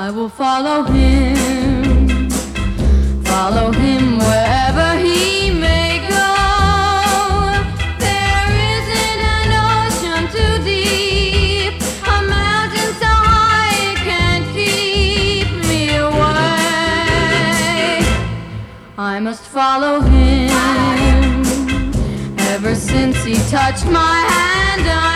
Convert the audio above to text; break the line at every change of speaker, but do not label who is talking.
I will follow him wherever he may go. There isn't an ocean too deep, a mountain so high it can't keep me away. I must follow him. Ever since he touched my hand,